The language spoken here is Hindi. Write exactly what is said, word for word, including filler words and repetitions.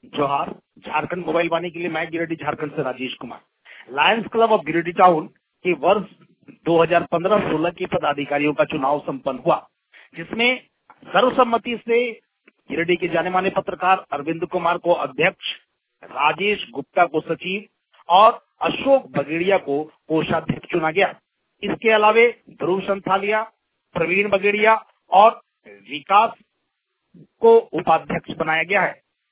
जोहार। झारखंड मोबाइल वाणी के लिए मैं गिरिडीह झारखंड से Rajesh Kumar. Lions club of Giridih town के वर्ष दो हज़ार पंद्रह सोलह के पदाधिकारियों का चुनाव संपन्न हुआ, जिसमें सर्वसम्मति से गिरिडीह के जाने माने पत्रकार अरविंद कुमार को अध्यक्ष, राजेश गुप्ता को सचिव और अशोक बगेड़िया को कोषाध्यक्ष चुना गया। इसके अलावे ध्रुव संथालिया, प्रवीण बगेड़िया और विकास को उपाध्यक्ष बनाया गया है।